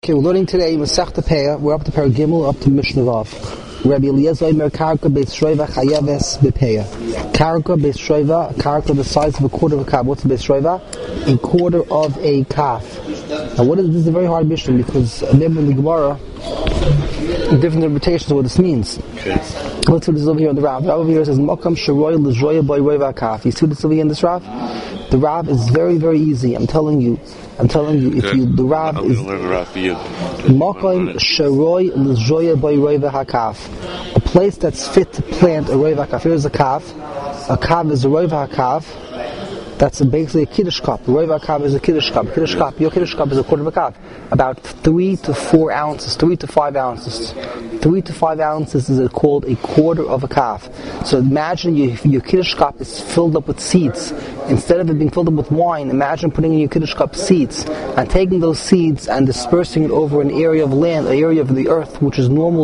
Okay, we're learning today Masechta Peah. We're up to Perek Gimel, up to Mishnah Vav. Rabbi Eliezer Omer Karka Beis Shroiva Chayeves Bepeah. Karka Beis Shroiva, karka the size of a quarter of a calf. What's a Beis Shroiva? A quarter of a calf. Now, this is a very hard mission because remember in the Gemara, different interpretations of what this means. Okay. Let's see what this is over here in the Rav. The Rav over here says Mokam Sheroy L'Zroya Boy Roiva Kaf. You see what this over here in this Rav? The Rav is very, very easy. I'm telling you, if you, the Rav is Mokam Sheroy L'Zroya Boy Roiva Hakaf. A place that's fit to plant a Roiva Hakaf. Here's a calf. A calf is a Roiva Hakaf. That's basically a kiddush cup. The Roiva Hakaf is a kiddush cup. Your kiddush cup is a quarter of a calf. About 3 to 4 ounces, 3 to 5 ounces. 3 to 5 ounces is called a quarter of a calf. So imagine your kiddush cup is filled up with seeds. Instead of it being filled up with wine, imagine putting in your kiddush cup seeds and taking those seeds and dispersing it over an area of land, an area of the earth, which is normal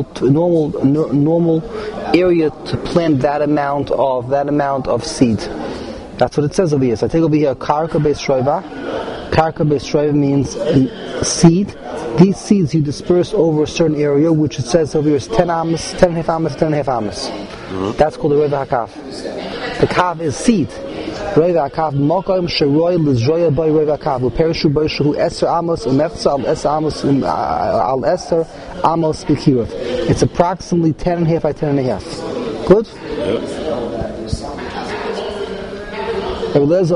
area to plant that amount of seed. That's what it says over here. So I take over here Karka Beis Shroiva. Karka Beis Shroiva means seed. These seeds you disperse over a certain area, which it says over here is 10 amas, 10 and a half amas, 10 and a half amas. That's called the Roiva Hakaf. The Kav is seed. Roiva Hakaf, Mokam Sheroy L'Zroya Boy Roiva Hakaf. Uperishu Boy Shehu Eser Amos Umefza Al Eser Amos Al Eser Amos B'Kirov. It's approximately 10 and a half by 10 and a half. Good? Yep. Good. Rabbi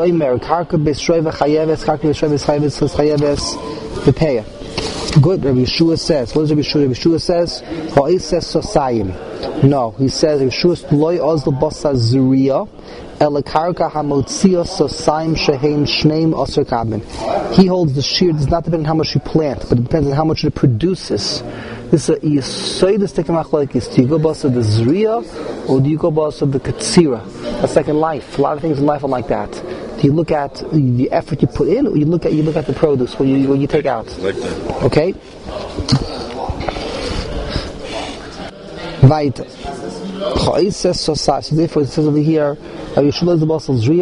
Yeshua says, what does Rabbi Yeshua? Rabbi Yeshua says, Ha'isses Sosayim. No, he says, Rabbi Yeshua Loi Ozl Bosa Zuriya Ela Karka Hamotzia Sosayim Shehein Shneim Osir Kabin. He holds the shear does not depend on how much you plant, but it depends on how much it produces. This is a Yisoidus Tekemachlekis. Do you go bosa the Zriya or do you go bosa the Katsira? That's like in life. A lot of things in life are like that. Do you look at the effort you put in, or you look at the produce what you take out? Like that. Okay. Weiter. So therefore it says over here, which is Shneim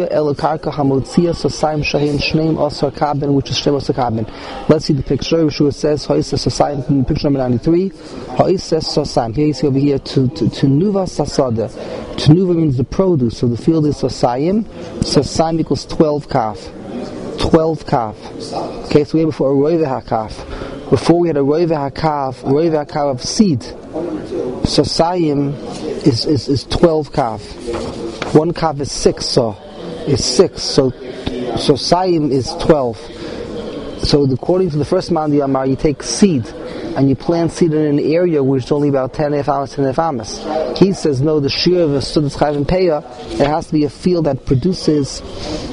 Osar Kabin. Let's see the picture. Yeshua says, Ha'isses Sosayim, in picture number 93. Ha'isses Sosayim. Here you see over here, to Nuva Sasada. Tenuva means the produce, so the field is Sosayim. Sosayim equals 12 kaf. 12 kaf. Okay, so we had before a Roiva Hakaf. Before we had a Roiva Hakaf of seed. Sosayim is 12 kaf. 1 kaf is 6, so Sosayim is 12. So according to the first Mount Yamar, you take seed and you plant seed in an area which is only about 10 and a half amas. He says no, the shear of a Sudas Chayv Peah, it has to be a field that produces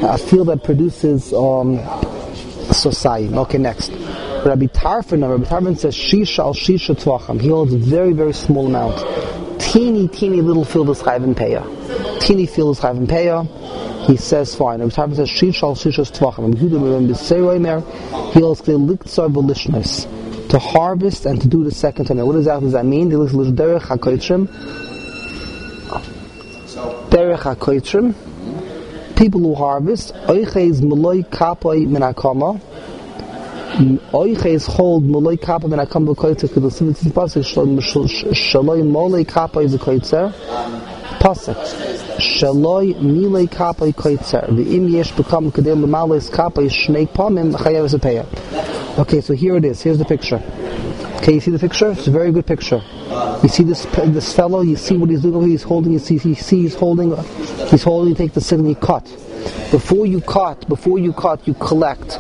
Sosayim. Okay, next. Rabbi Tarfon says Shisha al Shisha Tvacham. He holds a very, very small amount. Teeny little field is Chayv Peah. Teeny field is Chayv Peah. He says fine. Rabbi Tarfon says Shisha al Shisha Tvacham. He holds the Liktzar Volishnes, to harvest and to do the second time. What does that mean? Derech HaKoitrim. People who harvest. Oiches Moloi Kapoi Minakama. Oiches hold Moloi Kapoi Minakama Koitzer. Because the Sivit Pasuk Shaloi Moloi Kapoi Koitzer. Pasuk Shaloi Miloi Kapoi Koitzer. The Im Yesh become Kedem Malois Kapoi Shnei Pomim Chayev Zepeya. Okay, so here it is. Here's the picture. Okay, you see the picture? It's a very good picture. You see this fellow. You see what he's doing. He's holding. You see he's holding. You take the sickle and you cut. Before you cut, you collect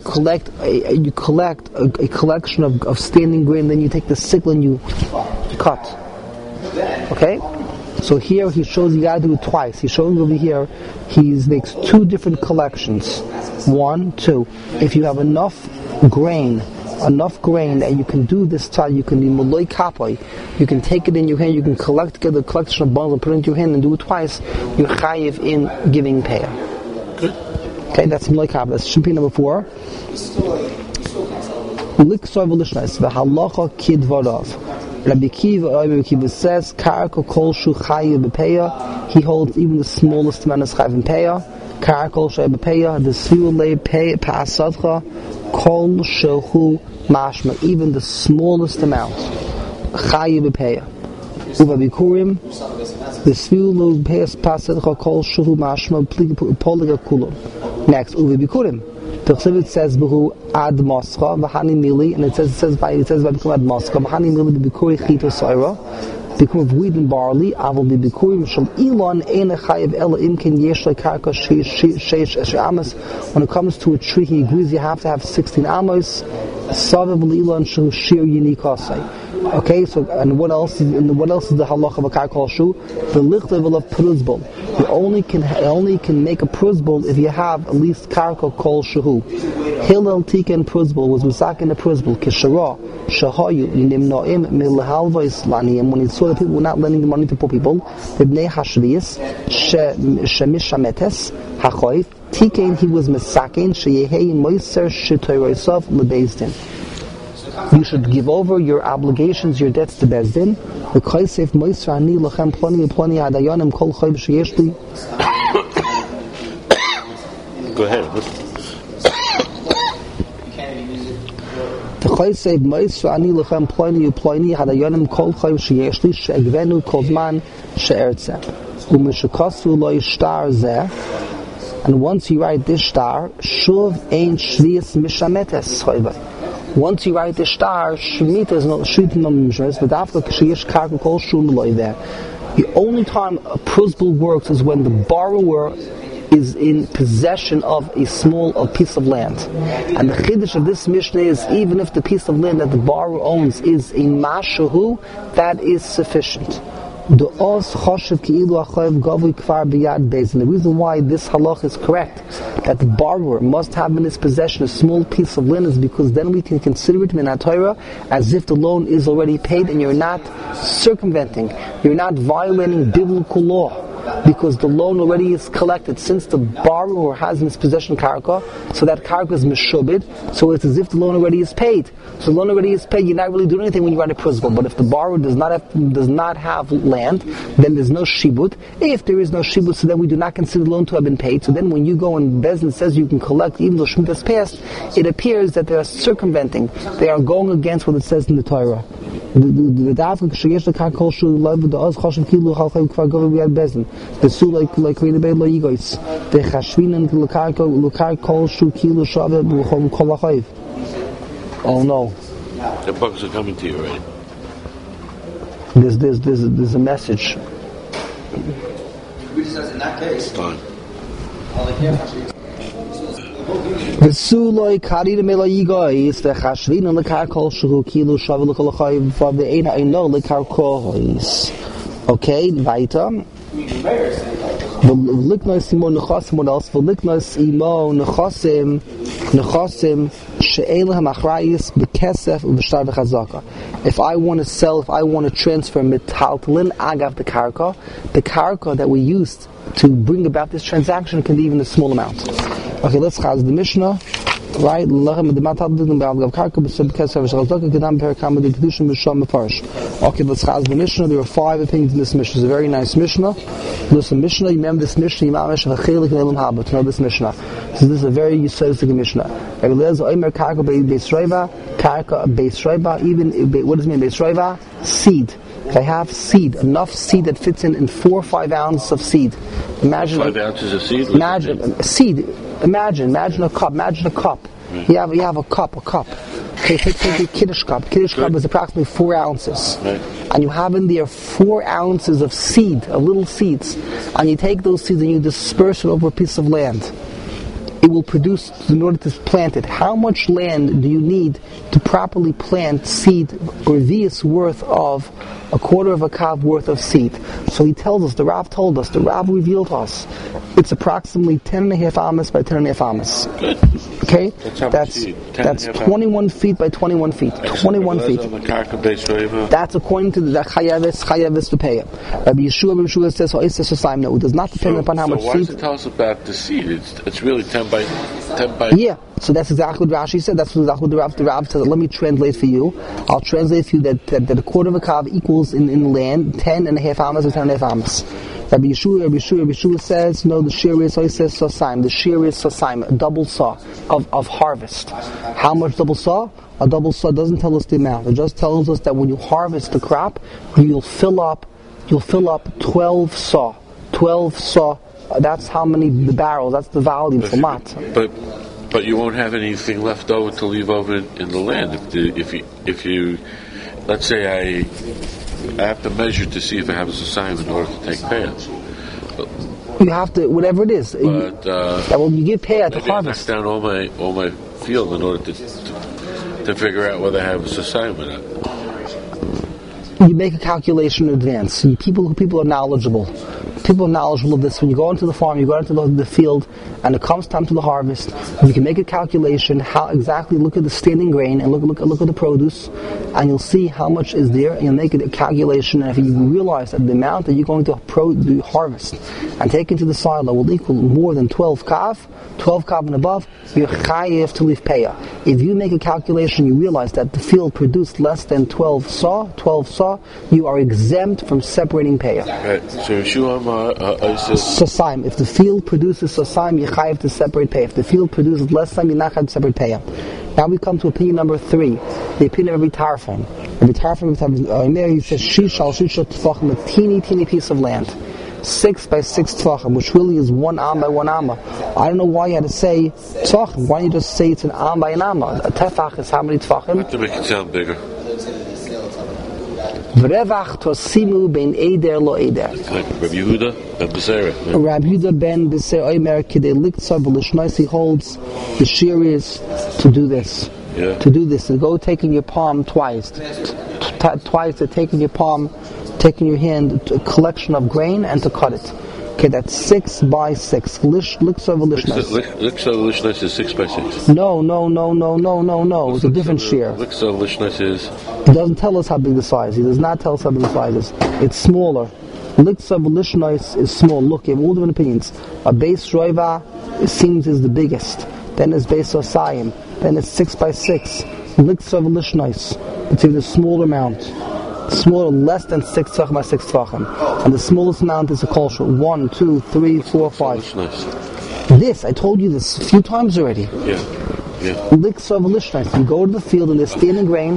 a collection of standing grain. Then you take the sickle and you cut. Okay. So here he shows you gotta do it twice. He's showing over here. He makes 2 different collections. 1, 2. If you have enough grain that you can do this time, you can be Moloi Kapoi. You can take it in your hand, you can collect together a collection of bundles and put it into your hand and do it twice. You're chayiv in giving payah. Okay, that's Moloi Kapoi. That's Shimpi number 4. Liksoi v'lishnes v'halacha kidvarav. Rabbi Kiva says, Karaka kol shu chayiv b'payah. He holds even the smallest amount of chayiv in payah. Karakol shay b'payah. The siulei pay pasadcha. Kol shehu mashma, even the smallest amount. Chayu b'peya. Uva bikurim, the svilu b'peyas pasedcha kol shehu mashma poliga kulon. Next, uva bikurim. The Chsivit says behu ad moscha v'hani mili, and it says by become ad moscha v'hani mili b'bikuri chito soira. Become of wheat and barley, avol b'bikurim shel ilon ein chayev ela imkin yesh lekarka sheish amos. When it comes to a tree, he agrees you have to have 16 amos. Savev l'ilon shel shir yinikasei. Okay, so and what else is the halach of a karka shu? The lichlevel of pruzbul. You only can make a pruzbul if you have at least karka kol shehu. Hillel tiken pruzbul was musak in the pruzbul kishara shahayu nimnoim milhalvos laniyim, when he saw that people were not lending the money to poor people. Ibnei hashvius shemishametes hachoif tiken, he was misakin sheyehei moiser shetoyrosav lebezdin. You should give over your obligations, your debts to Bezdin. Go ahead. And once you write this star, shuv ein shvius mishametes choyva. Once you write the star, Shemitah is not shooting on Mishras, but after Kshiyish Karka Kol Shum Loy there. The only time a pruzbul works is when the borrower is in possession of a piece of land. And the chiddush of this Mishnah is, even if the piece of land that the borrower owns is a mashahu, that is sufficient. The reason why this halach is correct, that the borrower must have in his possession a small piece of land, is because then we can consider it min haTorah as if the loan is already paid, and you're not circumventing, you're not violating biblical law, because the loan already is collected. Since the borrower has in his possession karka, so that karka is meshubid, so it's as if the loan already is paid. So the loan already is paid, you're not really doing anything when you write a pruzbul. But if the borrower does not have land, then there's no shibut. If there is no shibut, so then we do not consider the loan to have been paid. So then when you go and Bezdin says you can collect even though Shemitah has passed, it appears that they are circumventing, they are going against what it says in the Torah. The Su like Rina Bay La Yigois. The Chashvin and Lukar Kol Shu Kilo Shavet Buchom Kolachayv. Oh no. The bugs are coming to you already. There's a message. In that case, Fine. The Su like Karina Bay La Yigois. The Chashvin and Lukar Kol Shu Kilo Shavet Kolachayv for the Eina I know Lukar Kohois. Okay, weiter. V'liknos imo nechasim, what else? V'liknos imo nechasim she'elahem achrayis b'kesef u'b'shtar v'chazaka. If I want to sell, if I want to transfer metaltalin agav the karka that we used to bring about this transaction can be even a small amount. Okay, let's chaz the Mishnah. Right, okay, let's chaz the Mishnah. There are 5 opinions in this Mishnah. It's a very nice Mishnah. Listen, Mishnah, you remember this Mishnah, to know this Mishnah. So this is a very yisodistic Mishnah. Even, what does it mean, Beis Roiva? Seed. They have seed, enough seed that fits in 4 or 5 ounces of seed. Imagine 5 ounces of seed? Imagine seed. Imagine a cup. Imagine a cup. Right. You have a cup. Okay, take your Kiddush cup. Kiddush cup is approximately 4 ounces. Right. And you have in there 4 ounces of seed, little seeds. And you take those seeds and you disperse it over a piece of land. It will produce, in order to plant it. How much land do you need to properly plant seed, or this worth of a quarter of a kav worth of seed? So he tells us, the Rav told us, the Rav revealed to us, it's approximately 10.5 amas by 10.5 amas. Good. Okay? That's 21 feet by 21 feet. 21 feet. That's according to the chayavis to pay. Rabbi Yeshua says, it does not depend upon how much seed. So why does it tell us about the seed? It's really 10 by... Yeah, so that's exactly what Rashi said. That's exactly what the Rav says. Let me translate for you. I'll translate for you that a quarter of a kav equals in land 10.5 amas or 10.5 amas. Rabbi Yeshua says, no, the shear is, so he says Sosaim. The shear is Sosaim, a double saw of harvest. How much double saw? A double saw doesn't tell us the amount. It just tells us that when you harvest the crop, you'll fill up 12 saw. 12 saw. That's how many the barrels. That's the volume for mat. But you won't have anything left over to leave over in the land if you let's say I have to measure to see if I have a assignment in order to take payouts. You have to, whatever it is. But when you give payout to harvest, I knock down all my field in order to figure out whether I have a assignment. You make a calculation in advance. People are knowledgeable. People are knowledgeable of this. When you go into the farm, you go into the field, and it comes time to the harvest, you can make a calculation, how exactly, look at the standing grain, and look at the produce, and you'll see how much is there, and you'll make a calculation, and if you realize that the amount that you're going to harvest and take into the silo will equal more than 12 kav and above, you're chayiv to leave payah. If you make a calculation, you realize that the field produced less than 12 saw, you are exempt from separating payah. Right. So Sosaim. If the field produces sosaim, you're chayiv to separate payah. If the field produces less time, you're not chayiv to separate payah. Now we come to opinion number 3, the opinion of Rabbi Tarfon. Rabbi Tarfon, he says, Shisha tefachim, a teeny piece of land. 6 by 6 tefachim, which really is 1 am by 1 amma. I don't know why you had to say tefachim. Why don't you just say it's an am by an amma? A tefach is how many tefachim? To make it sound bigger. V'revach tosimu ben eder lo eder. Like Rabbi Yehuda ben Beseira. Rabbi Yehuda ben Beseira Omer Kidei Liktsa V'Lishnois, he holds the shear is to do this. Yeah. To do this, to go taking your palm twice. Twice to taking your palm, taking your hand, a collection of grain and to cut it. Okay, that's 6 by 6. Liktsa V'Lishnois. Liktsa V'Lishnois is 6 by 6. No. It's a different shear. Liktsa V'Lishnois is... He doesn't tell us how big the size. He does not tell us how big the size is. It's smaller. Liktsa V'Lishnois is small. Look, you have all different opinions. A base roiva, it seems, is the biggest. Then it's base osayim. Then it's 6 by 6. Liktsa V'Lishnois. It's even a smaller amount. Smaller, less than 6 tvachim by 6 tvachim. And the smallest amount is a kosher. 1, 2, 3, 4, 5. This, I told you this a few times already. Yeah. Liktsa V'Lishnois. You go to the field and there's standing grain.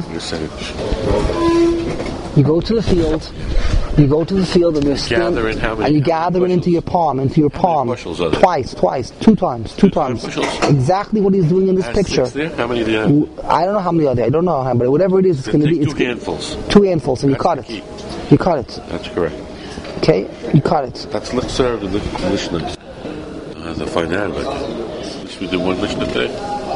You go to the field. And there's standing, and you gather it into your palm. Twice, 2 times. Exactly what he's doing in this picture. How many do you have? I don't know how many are there. I don't know how many, but whatever it is, it's going to be 2 handfuls. 2 handfuls, and you cut it. That's correct. Okay, you cut it. That's Liktsa V'Lishnois. I have to find out about it. We did one Mishnah today.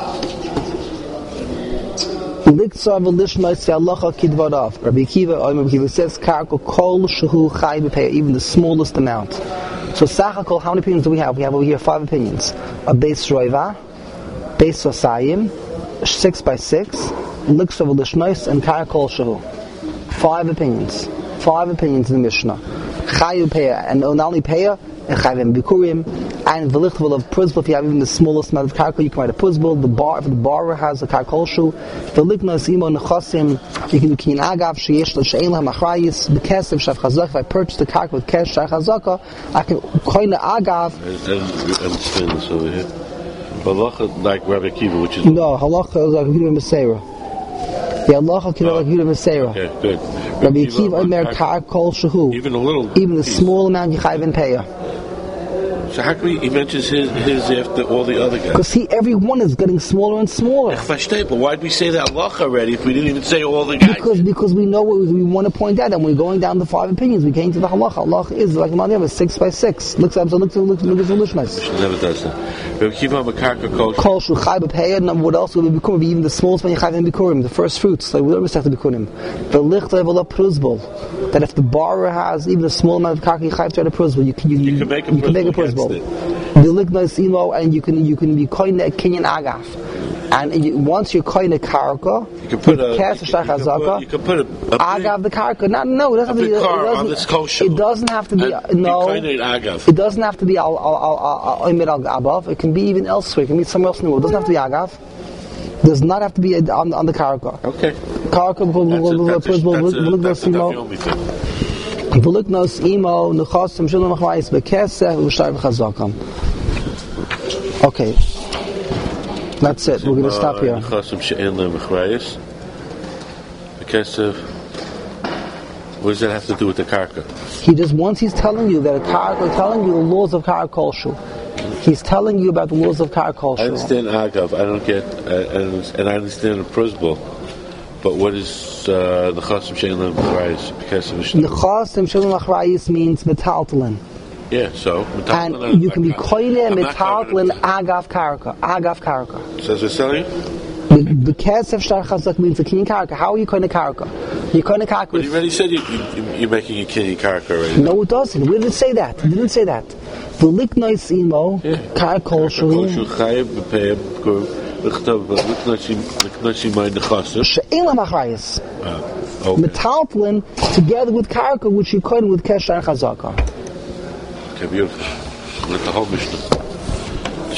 Liktsa V'Lishnois halacha kidvarav. Rabbi Akiva says karko kol shehu chai b'pei, even the smallest amount. So sachakol, how many opinions do we have? We have over here 5 opinions. A base roiva, base osayim, 6 by 6, Liktsa V'Lishnois, and karko shehu. 5 opinions. 5 opinions in the Mishnah. Chai b'pei, and not only pei, Chayvim Bikurim, and V'lichtvil of Puzbel. If you have even the smallest amount of karka, you can write a Puzbel. If the borrower has a karkolshu, V'lichnas imo nechasim, you can do kin agav sheyesh l'she'en lahem achrayis b'kesef shav chazaka. If I purchase the karka with kesh shav chazaka, I can koine agav. I understand this over here. Halacha like Rabbi Akiva, which is no halacha is like Yehuda Meseira. The halacha can like Yehuda Meseira. Okay, good. Rabbi Akiva Omer karkol shehu. Even the small amount you chayvin payah. So how come he mentions his after all the other guys? Because every one is getting smaller and smaller. But why did we say that halacha already if we didn't even say all the guys? Because we know what we want to point out, and we're going down the 5 opinions. We came to the halacha. Halacha is like Imam 6 by 6. Looks Lishnois. Never does that. But keep on karka kol shu chai b'pei. What else will be bikurim? Even the smallest one you chai b'kurim, the first fruits, like we always have to bikurim. The lichtay v'la pruzbol. That if the borrower has even a small amount of karka, you chai to a pruzbol. You can make a pruzbol. The lichtay imo, and you can be koine a kinyan agaf. And once you're koine a karka, you can put a agav the karka. No, it doesn't have to be. It doesn't have to be. No, it doesn't have to be al. It can be even elsewhere. It can be somewhere else in the world. It doesn't have to be agav. It does not have to be on the karka. Okay. Karka. That's the only thing. V'liknos imo nechasim shalom achrayis bekesef u'shtar v'chazakam. Okay, that's it. We're going to stop here. What does that have to do with the karka? Once he's telling you that a karka, telling you the laws of karka kolshu. He's telling you about the laws of karka kolshu. I understand agav. I don't get, and I understand the principle. But what is the chasim she'en lehem achrayis? The chasim she'en lehem achrayis means metaltalin. Yeah, so and you can be koine metaltalin agav karka. Agav karka. So as we're selling. The kesef shtar chazak means a kinyan karka. How are you koine karka? You're koine karka. But you already said you're making a kinyan karka already. No, it doesn't. We didn't say that. We didn't say that. The liknois imo karka kolshu. Chayev b'pei she'en lehem achrayis. Metaltalin together with karka, which you koine with kesh shtar chazaka. Okay, beautiful. With the whole Mishnah.